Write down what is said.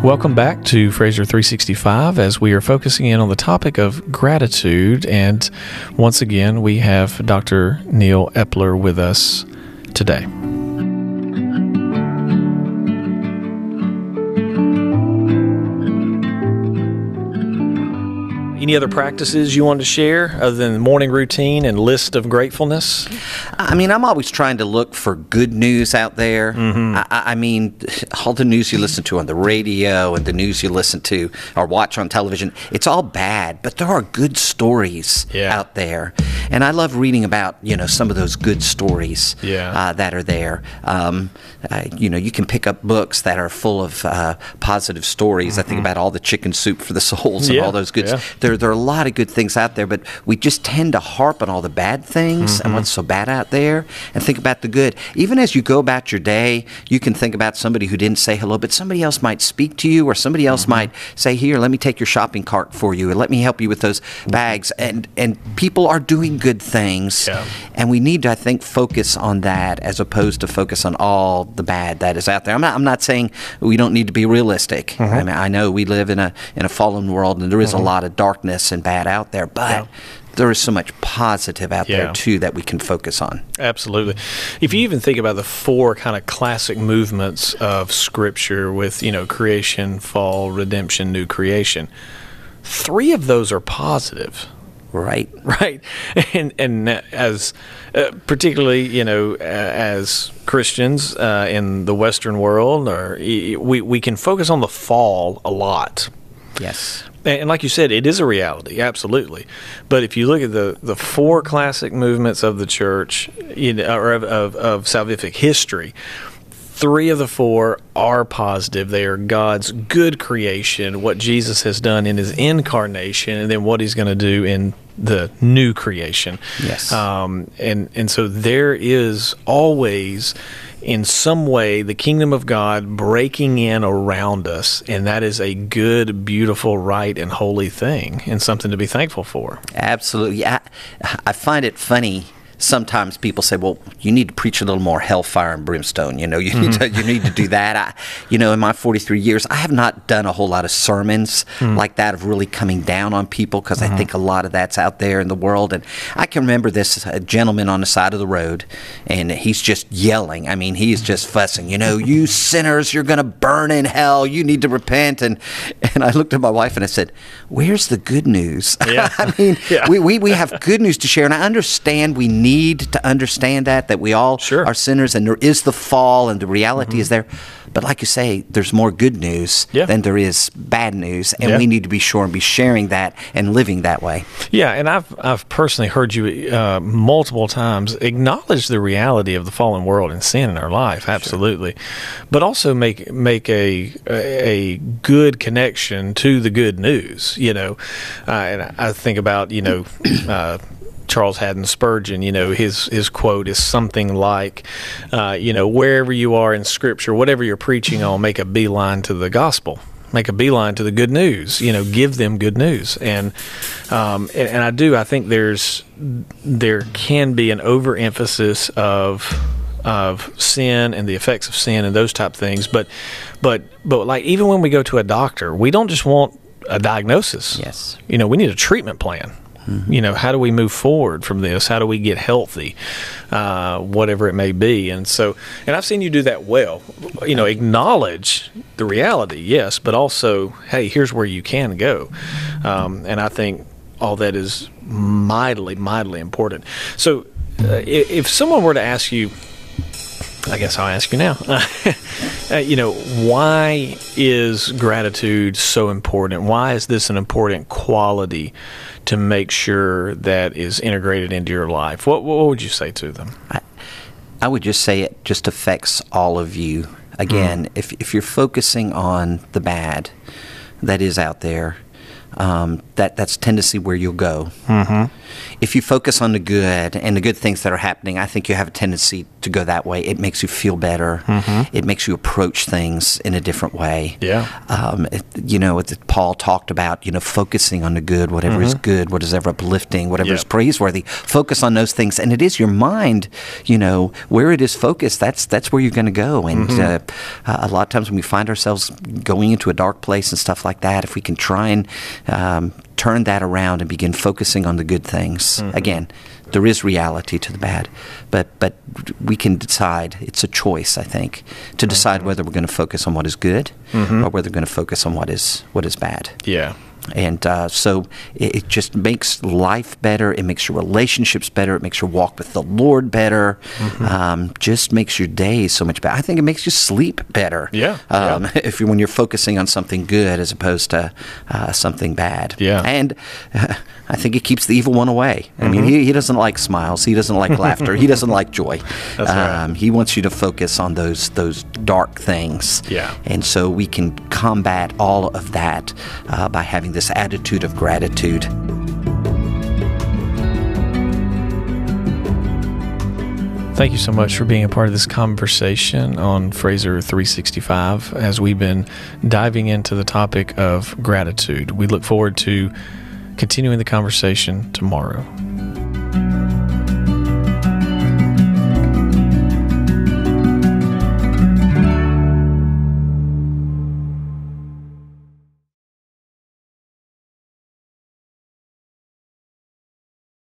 Welcome back to Fraser 365 as we are focusing in on the topic of gratitude. And once again, we have Dr. Neil Epler with us today. Any other practices you want to share other than the morning routine and list of gratefulness? I mean, I'm always trying to look for good news out there. Mm-hmm. I mean, all the news you listen to on the radio and the news you listen to or watch on television, it's all bad, but there are good stories out there. And I love reading about, some of those good stories that are there. You can pick up books that are full of positive stories. Mm-hmm. I think about all the Chicken Soup for the Souls and all those good There are a lot of good things out there, but we just tend to harp on all the bad things and what's so bad out there and think about the good. Even as you go about your day, you can think about somebody who didn't say hello, but somebody else might speak to you or somebody else might say, here, let me take your shopping cart for you and let me help you with those bags. And people are doing good things, and we need to, I think, focus on that as opposed to focus on all the bad that is out there. I'm not saying we don't need to be realistic. I mean, I know we live in a fallen world, and there is a lot of darkness and bad out there, but there is so much positive out there too that we can focus on. Absolutely. If you even think about the four kind of classic movements of Scripture with, creation, fall, redemption, new creation, 3 of those are positive. Right. And as particularly, as Christians in the Western world, or we can focus on the fall a lot. Yes. And like you said, it is a reality, absolutely. But if you look at the 4 classic movements of the church, or of salvific history, 3 of the 4 are positive. They are God's good creation, what Jesus has done in His incarnation, and then what He's going to do in the new creation. Yes. And so there is always, in some way, the kingdom of God breaking in around us, and that is a good, beautiful, right, and holy thing, and something to be thankful for. Absolutely. I find it funny. Sometimes people say, well, you need to preach a little more hellfire and brimstone. You need to do that. In my 43 years, I have not done a whole lot of sermons like that of really coming down on people, because I think a lot of that's out there in the world. And I can remember this gentleman on the side of the road, and he's just yelling. I mean, he's just fussing. You sinners, you're going to burn in hell. You need to repent. And I looked at my wife and I said, where's the good news? Yeah. I mean, we have good news to share, and I understand we need to understand that we all are sinners, and there is the fall, and the reality is there. But like you say, there's more good news than there is bad news, and we need to be sure and be sharing that and living that way. Yeah, and I've personally heard you multiple times acknowledge the reality of the fallen world and sin in our life, absolutely, but also make a good connection to the good news. And I think about Charles Haddon Spurgeon, his quote is something like, wherever you are in Scripture, whatever you're preaching on, make a beeline to the gospel. Make a beeline to the good news. Give them good news. And I think there can be an overemphasis of sin and the effects of sin and those type things. But like, even when we go to a doctor, we don't just want a diagnosis. Yes. We need a treatment plan. How do we move forward from this? How do we get healthy? Whatever it may be. And I've seen you do that well. Acknowledge the reality, yes, but also, hey, here's where you can go. And I think all that is mightily, mightily important. So if someone were to ask you, I guess I'll ask you now, why is gratitude so important? Why is this an important quality to make sure that is integrated into your life? What would you say to them? I would just say it just affects all of you. Again, if you're focusing on the bad that is out there, that's tendency where you'll go. If you focus on the good and the good things that are happening, I think you have a tendency to go that way. It makes you feel better. It makes you approach things in a different way. Yeah. Paul talked about, focusing on the good, whatever is good, what is ever uplifting, whatever is praiseworthy. Focus on those things. And it is your mind, where it is focused, that's where you're going to go. And a lot of times when we find ourselves going into a dark place and stuff like that, if we can try and turn that around and begin focusing on the good things. Again, there is reality to the bad, but we can decide. It's a choice, I think, to decide whether we're going to focus on what is good or whether we're going to focus on what is bad. Yeah. And so it just makes life better. It makes your relationships better. It makes your walk with the Lord better. Just makes your days so much better. I think it makes you sleep better. Yeah. When you're focusing on something good as opposed to something bad. Yeah. And I think it keeps the evil one away. I mean, he doesn't like smiles. He doesn't like laughter. He doesn't like joy. That's right. He wants you to focus on those dark things. Yeah. And so we can combat all of that by having this attitude of gratitude. Thank you so much for being a part of this conversation on Fraser 365 as we've been diving into the topic of gratitude. We look forward to continuing the conversation tomorrow.